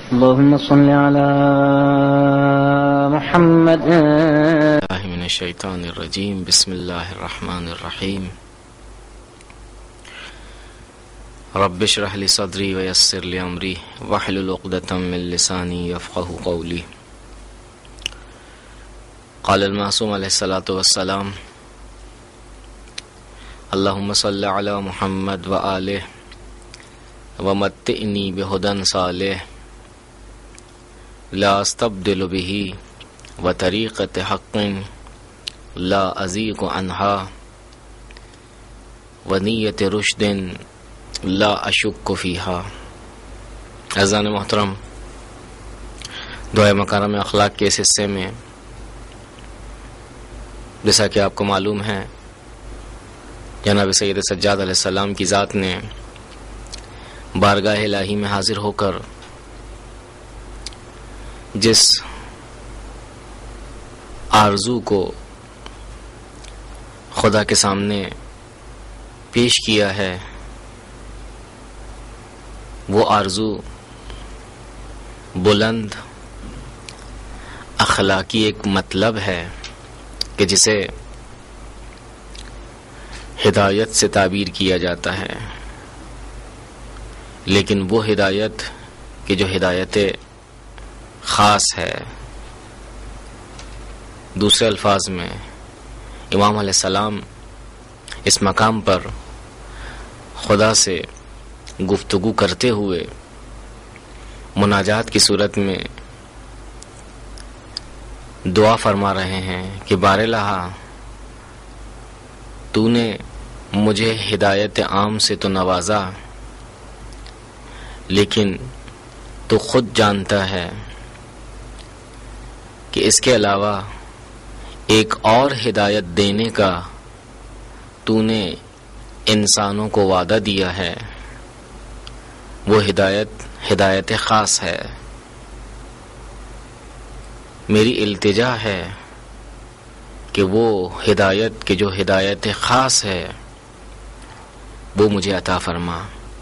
اللهم صل على محمد. من الشیطان الرجیم. بسم اللہ الرحمن الرحیم. رب اشرح لي صدری ویسر لي امری واحلل عقدۃ من لسانی یفقهوا قولی. قال المعصوم علیہ الصلاۃ والسلام: اللهم صل على محمد وآلہ ومتعنی بہدی صالح لا استبدل به وطریقۃ حق لا ازیغ عنها ونیت رشد لا اشک فیها. عزیزان محترم، دعائے مکارم اخلاق کے اس حصے میں جیسا کہ آپ کو معلوم ہے، جناب سید سجاد علیہ السلام کی ذات نے بارگاہ الہی میں حاضر ہو کر جس آرزو کو خدا کے سامنے پیش کیا ہے، وہ آرزو بلند اخلاقی ایک مطلب ہے کہ جسے ہدایت سے تعبیر کیا جاتا ہے، لیکن وہ ہدایت کہ جو ہدایت خاص ہے. دوسرے الفاظ میں امام علیہ السلام اس مقام پر خدا سے گفتگو کرتے ہوئے مناجات کی صورت میں دعا فرما رہے ہیں کہ بار الہا تو نے مجھے ہدایت عام سے تو نوازا، لیکن تو خود جانتا ہے کہ اس کے علاوہ ایک اور ہدایت دینے کا تو نے انسانوں کو وعدہ دیا ہے. وہ ہدایت خاص ہے. میری التجا ہے کہ وہ ہدایت کہ جو ہدایت خاص ہے وہ مجھے عطا فرما.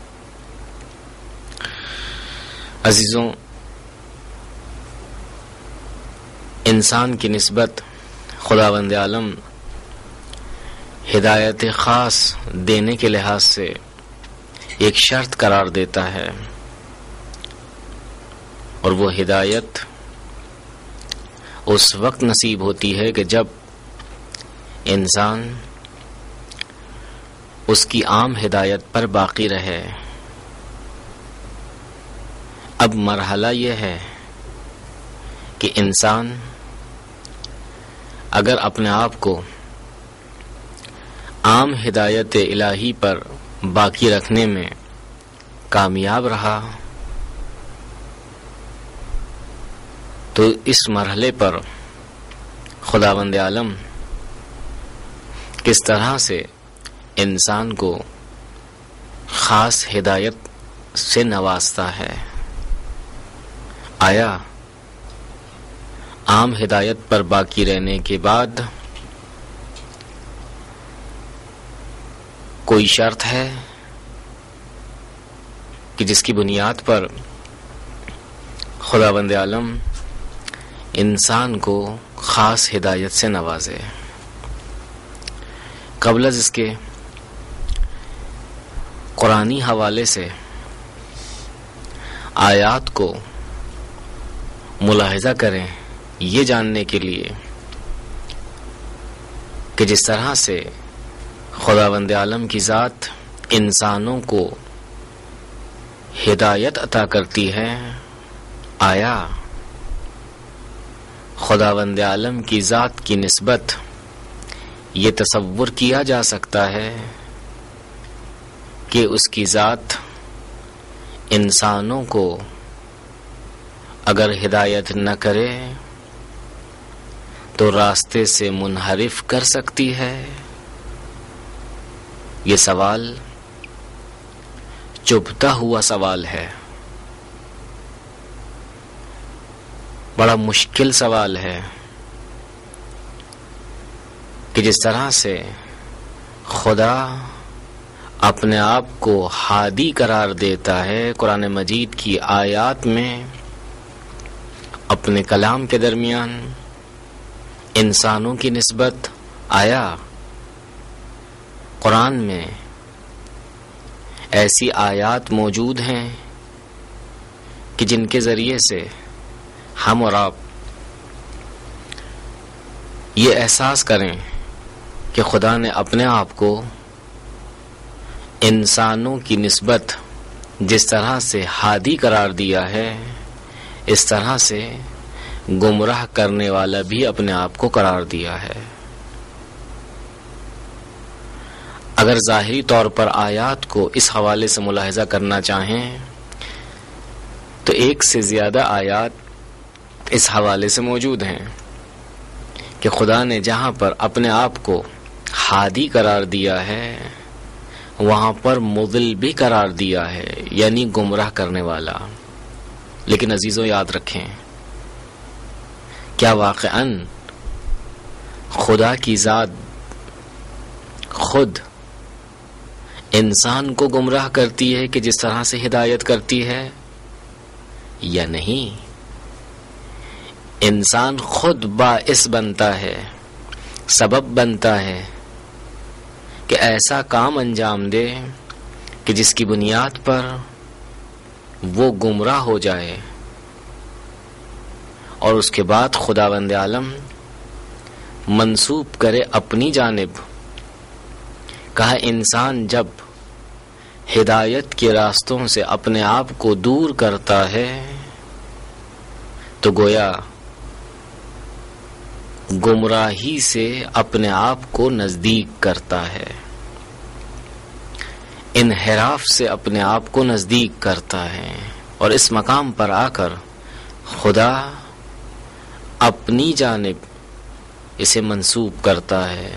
عزیزوں، انسان کی نسبت خداوند عالم ہدایت خاص دینے کے لحاظ سے ایک شرط قرار دیتا ہے، اور وہ ہدایت اس وقت نصیب ہوتی ہے کہ جب انسان اس کی عام ہدایت پر باقی رہے. اب مرحلہ یہ ہے کہ انسان اگر اپنے آپ کو عام ہدایت الہی پر باقی رکھنے میں کامیاب رہا تو اس مرحلے پر خداوند عالم کس طرح سے انسان کو خاص ہدایت سے نوازتا ہے. آیا عام ہدایت پر باقی رہنے کے بعد کوئی شرط ہے کہ جس کی بنیاد پر خداوند عالم انسان کو خاص ہدایت سے نوازے؟ قبل از اس کے قرآنی حوالے سے آیات کو ملاحظہ کریں، یہ جاننے کے لیے کہ جس طرح سے خداوند عالم کی ذات انسانوں کو ہدایت عطا کرتی ہے، آیا خداوند عالم کی ذات کی نسبت یہ تصور کیا جا سکتا ہے کہ اس کی ذات انسانوں کو اگر ہدایت نہ کرے تو راستے سے منحرف کر سکتی ہے؟ یہ سوال چبھتا ہوا سوال ہے، بڑا مشکل سوال ہے کہ جس طرح سے خدا اپنے آپ کو ہادی قرار دیتا ہے قرآن مجید کی آیات میں، اپنے کلام کے درمیان انسانوں کی نسبت آیا۔ قرآن میں ایسی آیات موجود ہیں کہ جن کے ذریعے سے ہم اور آپ یہ احساس کریں کہ خدا نے اپنے آپ کو انسانوں کی نسبت جس طرح سے ہادی قرار دیا ہے، اس طرح سے گمراہ کرنے والا بھی اپنے آپ کو قرار دیا ہے۔ اگر ظاہری طور پر آیات کو اس حوالے سے ملاحظہ کرنا چاہیں تو ایک سے زیادہ آیات اس حوالے سے موجود ہیں کہ خدا نے جہاں پر اپنے آپ کو ہادی قرار دیا ہے وہاں پر مضل بھی قرار دیا ہے، یعنی گمراہ کرنے والا۔ لیکن عزیزوں یاد رکھیں، کیا واقعاً خدا کی ذات خود انسان کو گمراہ کرتی ہے کہ جس طرح سے ہدایت کرتی ہے یا نہیں؟ انسان خود باعث بنتا ہے، سبب بنتا ہے کہ ایسا کام انجام دے کہ جس کی بنیاد پر وہ گمراہ ہو جائے، اور اس کے بعد خداوند عالم منسوب کرے اپنی جانب۔ کہا انسان جب ہدایت کے راستوں سے اپنے آپ کو دور کرتا ہے تو گویا گمراہی سے اپنے آپ کو نزدیک کرتا ہے، انحراف سے اپنے آپ کو نزدیک کرتا ہے، اور اس مقام پر آ کر خدا اپنی جانب اسے منسوب کرتا ہے۔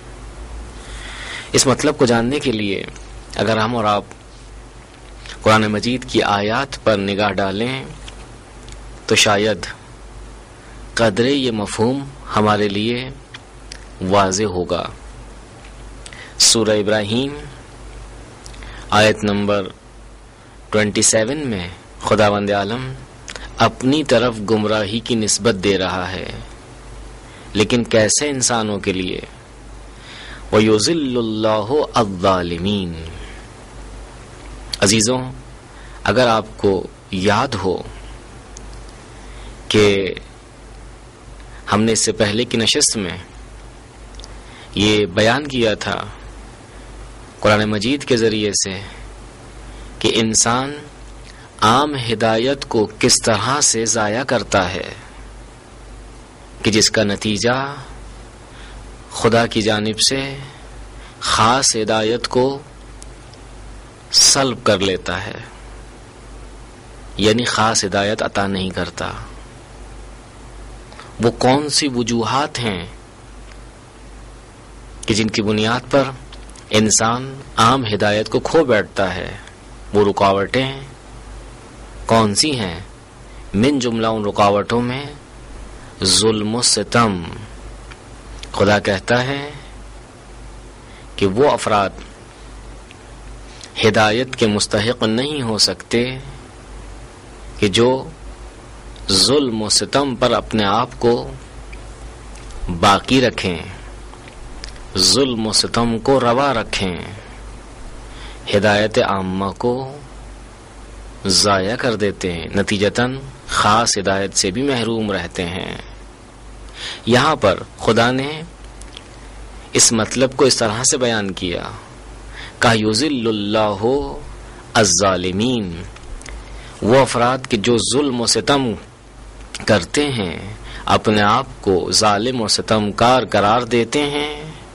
اس مطلب کو جاننے کے لیے اگر ہم اور آپ قرآن مجید کی آیات پر نگاہ ڈالیں تو شاید قدرے یہ مفہوم ہمارے لیے واضح ہوگا۔ سورہ ابراہیم آیت نمبر 27 میں خداوند عالم اپنی طرف گمراہی کی نسبت دے رہا ہے، لیکن کیسے؟ انسانوں کے لیے۔ وَيُذِلُّ اللَّهُ الظَّالِمِينَ۔ عزیزوں، اگر آپ کو یاد ہو کہ ہم نے اس سے پہلے کی نشست میں یہ بیان کیا تھا قرآن مجید کے ذریعے سے کہ انسان عام ہدایت کو کس طرح سے ضائع کرتا ہے کہ جس کا نتیجہ خدا کی جانب سے خاص ہدایت کو سلب کر لیتا ہے، یعنی خاص ہدایت عطا نہیں کرتا۔ وہ کون سی وجوہات ہیں کہ جن کی بنیاد پر انسان عام ہدایت کو کھو بیٹھتا ہے؟ وہ رکاوٹیں کون سی ہیں؟ من جملہ ان رکاوٹوں میں ظلم و ستم۔ خدا کہتا ہے کہ وہ افراد ہدایت کے مستحق نہیں ہو سکتے کہ جو ظلم و ستم پر اپنے آپ کو باقی رکھیں، ظلم و ستم کو روا رکھیں، ہدایت عامہ کو ضائع کر دیتے ہیں، نتیجتاً خاص ہدایت سے بھی محروم رہتے ہیں۔ یہاں پر خدا نے اس مطلب کو اس طرح سے بیان کیا کہ یذل اللہ الظالمین، وہ افراد کہ جو ظلم و ستم کرتے ہیں، اپنے آپ کو ظالم و ستمکار قرار دیتے ہیں،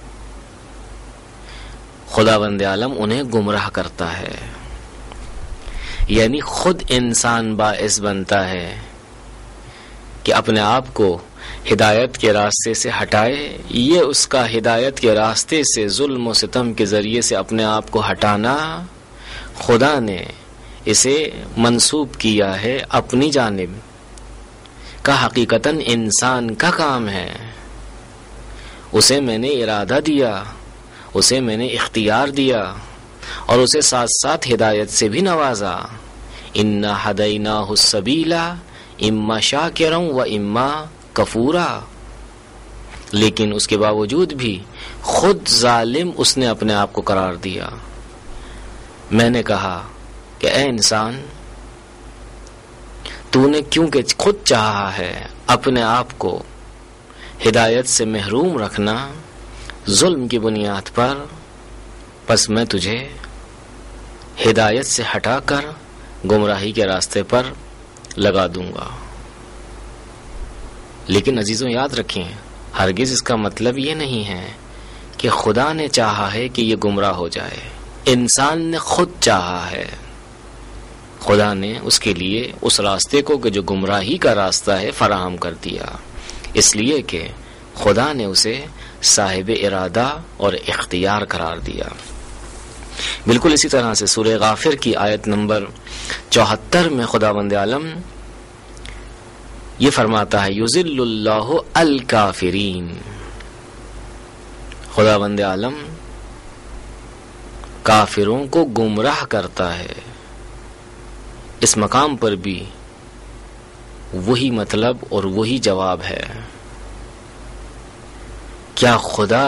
خداوند عالم انہیں گمراہ کرتا ہے، یعنی خود انسان باعث بنتا ہے کہ اپنے آپ کو ہدایت کے راستے سے ہٹائے۔ یہ اس کا ہدایت کے راستے سے ظلم و ستم کے ذریعے سے اپنے آپ کو ہٹانا خدا نے اسے منسوب کیا ہے اپنی جانب کا، حقیقتاً انسان کا کام ہے۔ اسے میں نے ارادہ دیا، اسے میں نے اختیار دیا، اور اسے ساتھ ساتھ ہدایت سے بھی نوازا۔ اِنَّا هَدَيْنَاهُ السَّبِيلَ اما شاکرا و اما کفورا، لیکن اس کے باوجود بھی خود ظالم اس نے اپنے آپ کو قرار دیا۔ میں نے کہا کہ اے انسان، تو نے کیونکہ خود چاہا ہے اپنے آپ کو ہدایت سے محروم رکھنا ظلم کی بنیاد پر، پس میں تجھے ہدایت سے ہٹا کر گمراہی کے راستے پر لگا دوں گا۔ لیکن عزیزوں یاد رکھیں، ہرگز اس کا مطلب یہ نہیں ہے کہ خدا نے چاہا ہے کہ یہ گمراہ ہو جائے۔ انسان نے خود چاہا ہے، خدا نے اس کے لیے اس راستے کو کہ جو گمراہی کا راستہ ہے فراہم کر دیا، اس لیے کہ خدا نے اسے صاحب ارادہ اور اختیار قرار دیا۔ بالکل اسی طرح سے سورہ غافر کی آیت نمبر 74 میں خداوند عالم یہ فرماتا ہے یذل اللہ الکافرین، خداوند عالم کافروں کو گمراہ کرتا ہے۔ اس مقام پر بھی وہی مطلب اور وہی جواب ہے۔ کیا خدا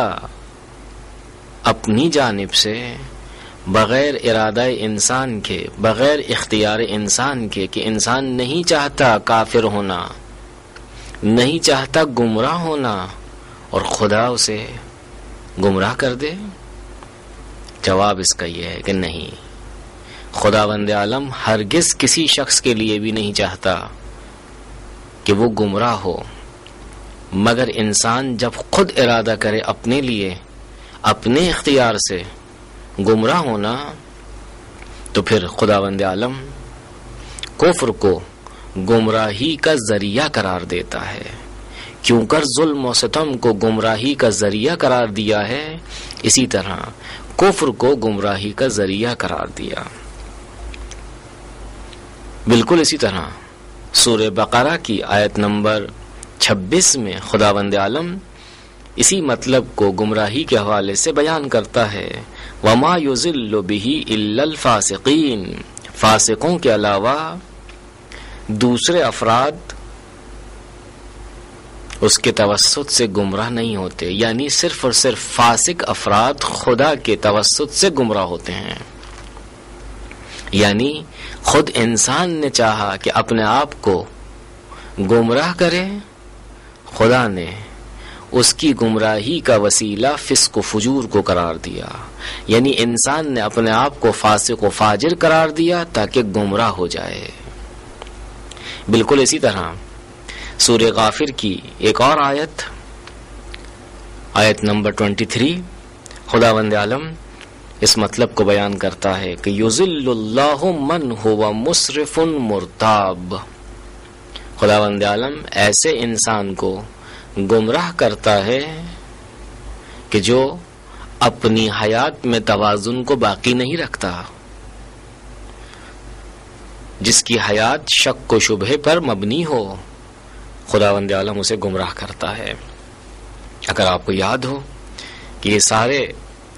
اپنی جانب سے بغیر ارادہ انسان کے، بغیر اختیار انسان کے، کہ انسان نہیں چاہتا کافر ہونا، نہیں چاہتا گمراہ ہونا، اور خدا اسے گمراہ کر دے؟ جواب اس کا یہ ہے کہ نہیں، خداوند عالم ہرگز کسی شخص کے لیے بھی نہیں چاہتا کہ وہ گمراہ ہو، مگر انسان جب خود ارادہ کرے اپنے لیے، اپنے اختیار سے گمراہ ہونا، تو پھر خداوند عالم کفر کو گمراہی کا ذریعہ قرار دیتا ہے۔ کیوں کر ظلم و ستم کو گمراہی کا ذریعہ قرار دیا ہے، اسی طرح کفر کو گمراہی کا ذریعہ قرار دیا۔ بالکل اسی طرح سورہ بقرہ کی آیت نمبر 26 میں خداوند عالم اسی مطلب کو گمراہی کے حوالے سے بیان کرتا ہے، وَمَا يُضِلُّ بِهِ إِلَّا الْفَاسِقِينَ، فاسقوں کے علاوہ دوسرے افراد اس کے توسط سے گمراہ نہیں ہوتے، یعنی صرف اور صرف فاسق افراد خدا کے توسط سے گمراہ ہوتے ہیں۔ یعنی خود انسان نے چاہا کہ اپنے آپ کو گمراہ کرے، خدا نے اس کی گمراہی کا وسیلہ فسق و فجور کو قرار دیا، یعنی انسان نے اپنے آپ کو فاسق و فاجر قرار دیا تاکہ گمراہ ہو جائے۔ بالکل اسی طرح سورہ غافر کی ایک اور آیت نمبر 23 خداوند عالم اس مطلب کو بیان کرتا ہے کہ یذل اللہ من هو مسرف مرتاب، خداوند عالم ایسے انسان کو گمراہ کرتا ہے کہ جو اپنی حیات میں توازن کو باقی نہیں رکھتا، جس کی حیات شک و شبہ پر مبنی ہو، خداوند عالم اسے گمراہ کرتا ہے۔ اگر آپ کو یاد ہو کہ یہ سارے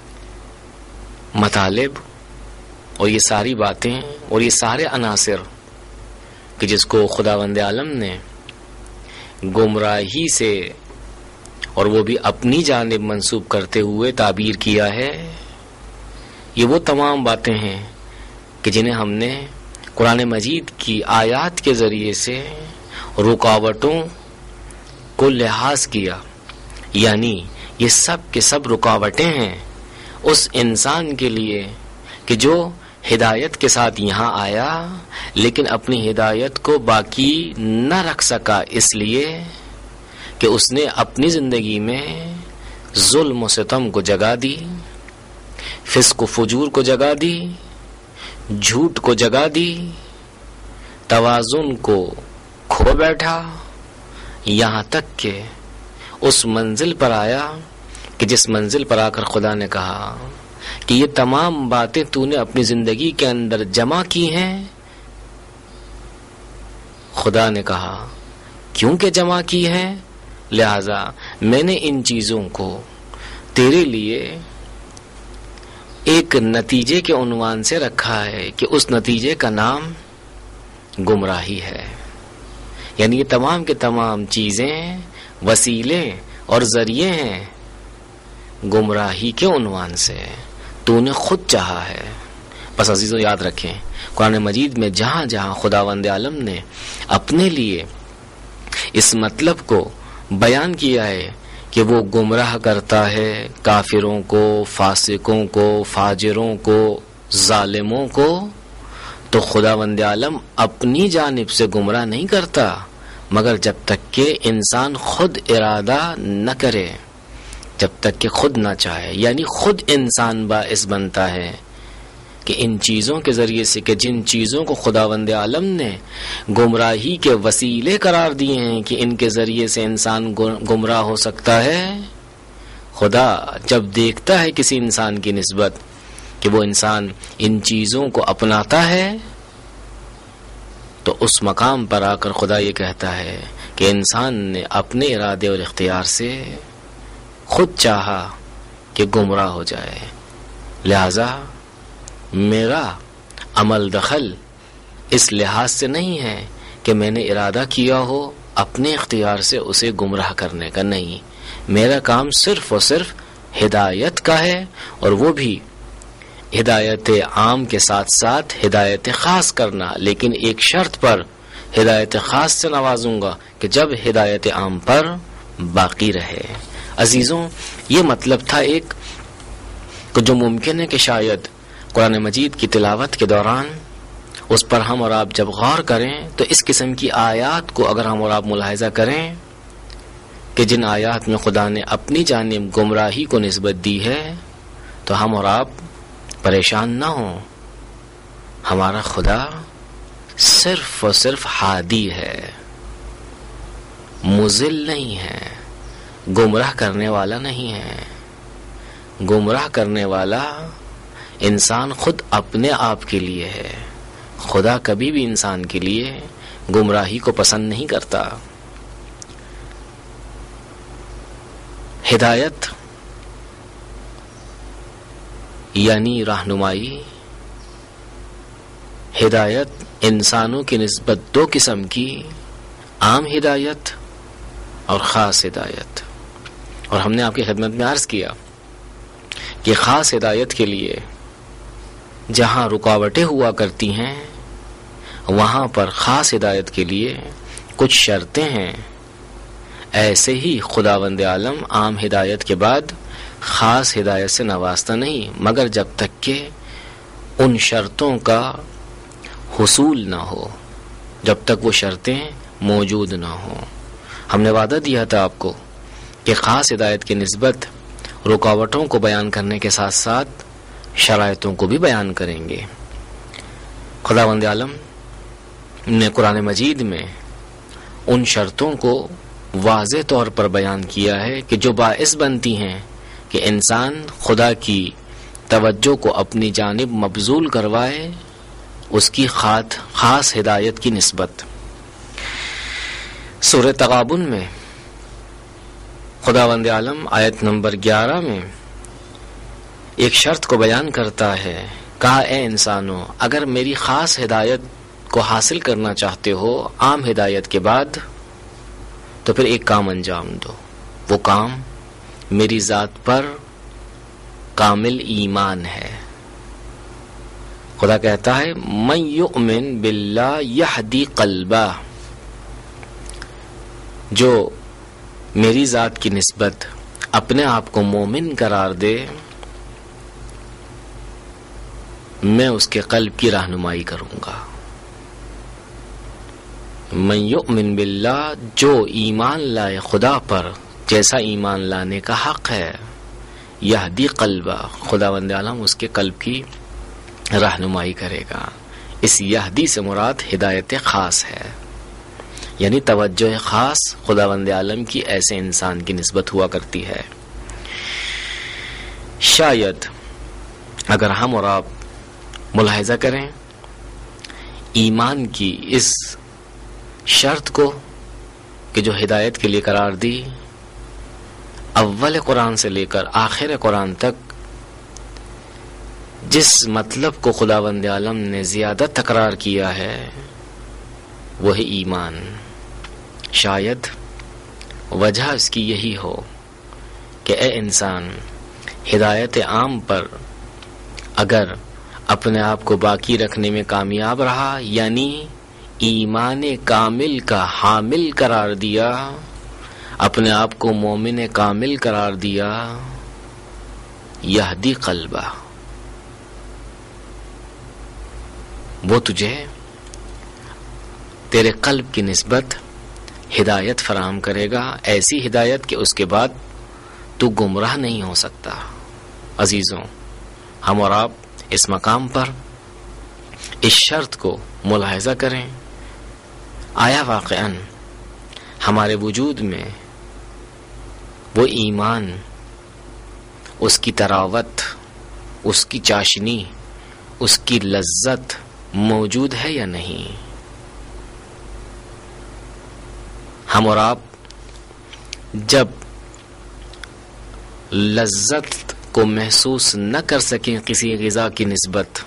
مطالب اور یہ ساری باتیں اور یہ سارے عناصر کہ جس کو خداوند عالم نے گمراہی سے اور وہ بھی اپنی جانب منسوب کرتے ہوئے تعبیر کیا ہے، یہ وہ تمام باتیں ہیں کہ جنہیں ہم نے قرآن مجید کی آیات کے ذریعے سے رکاوٹوں کو لحاظ کیا، یعنی یہ سب کے سب رکاوٹیں ہیں اس انسان کے لیے کہ جو ہدایت کے ساتھ یہاں آیا لیکن اپنی ہدایت کو باقی نہ رکھ سکا، اس لیے کہ اس نے اپنی زندگی میں ظلم و ستم کو جگہ دی، فسق و فجور کو جگہ دی، جھوٹ کو جگہ دی، توازن کو کھو بیٹھا، یہاں تک کہ اس منزل پر آیا کہ جس منزل پر آ کر خدا نے کہا کہ یہ تمام باتیں تو نے اپنی زندگی کے اندر جمع کی ہیں۔ خدا نے کہا کیونکہ جمع کی ہیں، لہذا میں نے ان چیزوں کو تیرے لیے ایک نتیجے کے عنوان سے رکھا ہے کہ اس نتیجے کا نام گمراہی ہے، یعنی یہ تمام کے تمام چیزیں وسیلے اور ذریعے ہیں گمراہی کے عنوان سے، تو نے خود چاہا ہے۔ بس عزیزو یاد رکھیں، قرآن مجید میں جہاں جہاں خداوند عالم نے اپنے لیے اس مطلب کو بیان کیا ہے کہ وہ گمراہ کرتا ہے کافروں کو، فاسقوں کو، فاجروں کو، ظالموں کو، تو خداوند عالم اپنی جانب سے گمراہ نہیں کرتا مگر جب تک کہ انسان خود ارادہ نہ کرے، جب تک کہ خود نہ چاہے، یعنی خود انسان باعث بنتا ہے کہ ان چیزوں کے ذریعے سے، کہ جن چیزوں کو خداوند عالم نے گمراہی کے وسیلے قرار دیے ہیں کہ ان کے ذریعے سے انسان گمراہ ہو سکتا ہے، خدا جب دیکھتا ہے کسی انسان کی نسبت کہ وہ انسان ان چیزوں کو اپناتا ہے تو اس مقام پر آ کر خدا یہ کہتا ہے کہ انسان نے اپنے ارادے اور اختیار سے خود چاہا کہ گمراہ ہو جائے، لہذا میرا عمل دخل اس لحاظ سے نہیں ہے کہ میں نے ارادہ کیا ہو اپنے اختیار سے اسے گمراہ کرنے کا، نہیں، میرا کام صرف اور صرف ہدایت کا ہے، اور وہ بھی ہدایت عام کے ساتھ ساتھ ہدایت خاص کرنا، لیکن ایک شرط پر ہدایت خاص سے نوازوں گا کہ جب ہدایت عام پر باقی رہے۔ عزیزوں، یہ مطلب تھا ایک جو ممکن ہے کہ شاید قرآن مجید کی تلاوت کے دوران اس پر ہم اور آپ جب غور کریں تو اس قسم کی آیات کو اگر ہم اور آپ ملاحظہ کریں کہ جن آیات میں خدا نے اپنی جانب گمراہی کو نسبت دی ہے تو ہم اور آپ پریشان نہ ہوں، ہمارا خدا صرف اور صرف ہادی ہے، مضل نہیں ہے، گمراہ کرنے والا نہیں ہے۔ گمراہ کرنے والا انسان خود اپنے آپ کے لیے ہے، خدا کبھی بھی انسان کے لیے گمراہی کو پسند نہیں کرتا۔ ہدایت یعنی رہنمائی، ہدایت انسانوں کی نسبت دو قسم کی، عام ہدایت اور خاص ہدایت، اور ہم نے آپ کی خدمت میں عرض کیا کہ خاص ہدایت کے لیے جہاں رکاوٹیں ہوا کرتی ہیں وہاں پر خاص ہدایت کے لیے کچھ شرطیں ہیں۔ ایسے ہی خداوند عالم عام ہدایت کے بعد خاص ہدایت سے نوازتا نہیں مگر جب تک کہ ان شرطوں کا حصول نہ ہو، جب تک وہ شرطیں موجود نہ ہوں۔ ہم نے وعدہ دیا تھا آپ کو کہ خاص ہدایت کی نسبت رکاوٹوں کو بیان کرنے کے ساتھ ساتھ شرائطوں کو بھی بیان کریں گے۔ خداوند عالم نے قرآن مجید میں ان شرطوں کو واضح طور پر بیان کیا ہے کہ جو باعث بنتی ہیں کہ انسان خدا کی توجہ کو اپنی جانب مبذول کروائے اس کی خاص ہدایت کی نسبت۔ سورہ تغابن میں خداوند عالم آیت نمبر 11 میں ایک شرط کو بیان کرتا ہے، کہا اے انسانوں اگر میری خاص ہدایت کو حاصل کرنا چاہتے ہو عام ہدایت کے بعد تو پھر ایک کام انجام دو، وہ کام میری ذات پر کامل ایمان ہے۔ خدا کہتا ہے من یؤمن باللہ یہدی قلبہ، جو میری ذات کی نسبت اپنے آپ کو مومن قرار دے میں اس کے قلب کی رہنمائی کروں گا۔ من یؤمن باللہ، جو ایمان لائے خدا پر جیسا ایمان لانے کا حق ہے، یہدی قلبہ، خداوند عالم اس کے قلب کی رہنمائی کرے گا۔ اس یہدی سے مراد ہدایت خاص ہے، یعنی توجہ خاص خداوند عالم کی ایسے انسان کی نسبت ہوا کرتی ہے۔ شاید اگر ہم اور آپ ملاحظہ کریں ایمان کی اس شرط کو کہ جو ہدایت کے لیے قرار دی، اول قرآن سے لے کر آخر قرآن تک جس مطلب کو خداوند عالم نے زیادہ تکرار کیا ہے وہ ہے ایمان۔ شاید وجہ اس کی یہی ہو کہ اے انسان، ہدایت عام پر اگر اپنے آپ کو باقی رکھنے میں کامیاب رہا، یعنی ایمان کامل کا حامل قرار دیا، اپنے آپ کو مومن کامل قرار دیا، یہدی قلبہ، وہ تجھے تیرے قلب کی نسبت ہدایت فراہم کرے گا، ایسی ہدایت کہ اس کے بعد تو گمراہ نہیں ہو سکتا۔ عزیزوں، ہم اور آپ اس مقام پر اس شرط کو ملاحظہ کریں، آیا واقعاً ہمارے وجود میں وہ ایمان، اس کی تراوت، اس کی چاشنی، اس کی لذت موجود ہے یا نہیں؟ ہم اور آپ جب لذت کو محسوس نہ کر سکیں کسی غذا کی نسبت،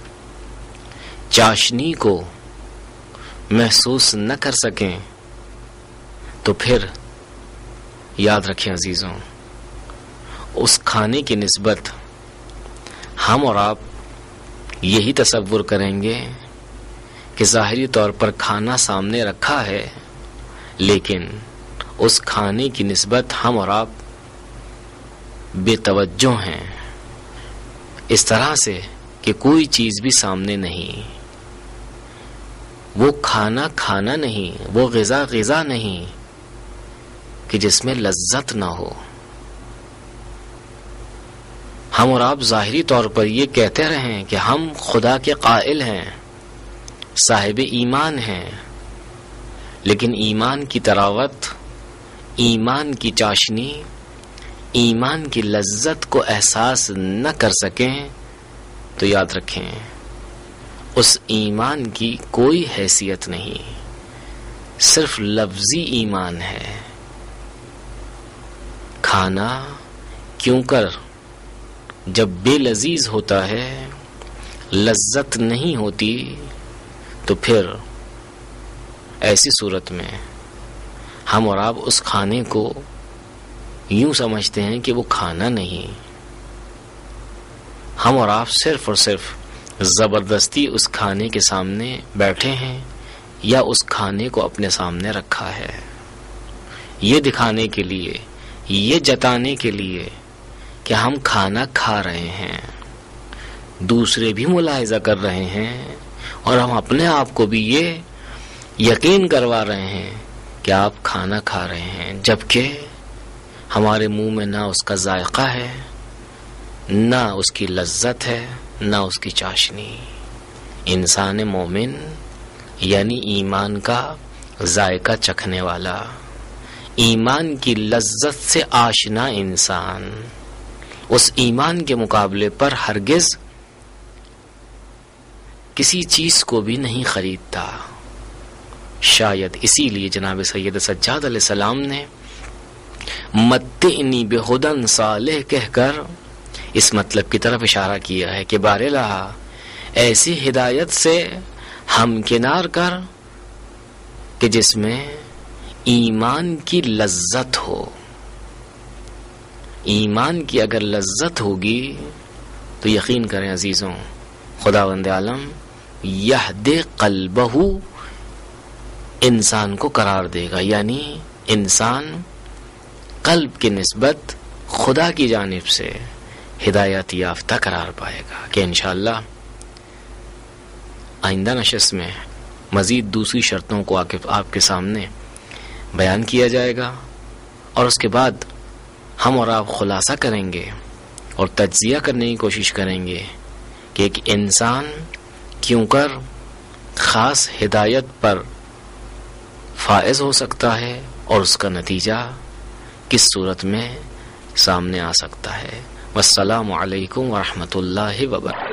چاشنی کو محسوس نہ کر سکیں، تو پھر یاد رکھیں عزیزوں، اس کھانے کی نسبت ہم اور آپ یہی تصور کریں گے کہ ظاہری طور پر کھانا سامنے رکھا ہے، لیکن اس کھانے کی نسبت ہم اور آپ بے توجہ ہیں، اس طرح سے کہ کوئی چیز بھی سامنے نہیں، وہ کھانا کھانا نہیں، وہ غذا غذا نہیں کہ جس میں لذت نہ ہو۔ ہم اور آپ ظاہری طور پر یہ کہتے رہیں کہ ہم خدا کے قائل ہیں، صاحب ایمان ہیں، لیکن ایمان کی تراوت، ایمان کی چاشنی، ایمان کی لذت کو احساس نہ کر سکیں تو یاد رکھیں اس ایمان کی کوئی حیثیت نہیں، صرف لفظی ایمان ہے۔ کھانا کیوں کر جب بے لذیذ ہوتا ہے، لذت نہیں ہوتی، تو پھر ایسی صورت میں ہم اور آپ اس کھانے کو یوں سمجھتے ہیں کہ وہ کھانا نہیں، ہم اور آپ صرف اور صرف زبردستی اس کھانے کے سامنے بیٹھے ہیں یا اس کھانے کو اپنے سامنے رکھا ہے، یہ دکھانے کے لیے، یہ جتانے کے لیے کہ ہم کھانا کھا رہے ہیں، دوسرے بھی ملاحظہ کر رہے ہیں، اور ہم اپنے آپ کو بھی یہ یقین کروا رہے ہیں کہ آپ کھانا کھا رہے ہیں، جبکہ ہمارے منہ میں نہ اس کا ذائقہ ہے، نہ اس کی لذت ہے، نہ اس کی چاشنی۔ انسان مومن یعنی ایمان کا ذائقہ چکھنے والا، ایمان کی لذت سے آشنا انسان، اس ایمان کے مقابلے پر ہرگز کسی چیز کو بھی نہیں خریدتا۔ شاید اسی لیے جناب سید سجاد علیہ السلام نے متعنی بہدن صالح کہہ کر اس مطلب کی طرف اشارہ کیا ہے کہ بار الہ ایسی ہدایت سے ہمکنار کر کہ جس میں ایمان کی لذت ہو۔ ایمان کی اگر لذت ہوگی تو یقین کریں عزیزوں، خداوند عالم یہد قلبہ انسان کو قرار دے گا، یعنی انسان قلب کی نسبت خدا کی جانب سے ہدایت یافتہ قرار پائے گا، کہ انشاءاللہ آئندہ نشست میں مزید دوسری شرطوں کو آپ کے سامنے بیان کیا جائے گا، اور اس کے بعد ہم اور آپ خلاصہ کریں گے اور تجزیہ کرنے کی کوشش کریں گے کہ ایک انسان کیوں کر خاص ہدایت پر فائز ہو سکتا ہے اور اس کا نتیجہ کس صورت میں سامنے آ سکتا ہے۔ والسلام علیکم ورحمۃ اللہ وبرکاتہ۔